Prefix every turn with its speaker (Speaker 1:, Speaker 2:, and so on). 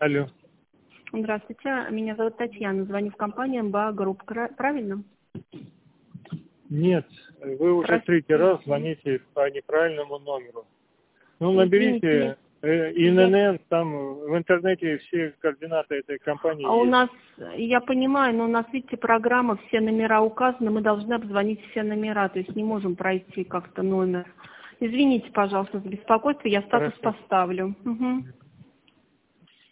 Speaker 1: Алло.
Speaker 2: Здравствуйте, меня зовут Татьяна, звоню в компанию МБА Групп, правильно?
Speaker 1: Нет, вы уже третий раз звоните по неправильному номеру. Ну,
Speaker 2: Извините,
Speaker 1: наберите ИНН, там в интернете все координаты этой компании
Speaker 2: а у
Speaker 1: есть.
Speaker 2: нас, я понимаю, но у нас, видите, программа, все номера указаны, мы должны обзвонить все номера, то есть не можем пройти как-то номер. Извините, пожалуйста, за беспокойство, я статус
Speaker 1: Хорошо.
Speaker 2: поставлю. Угу.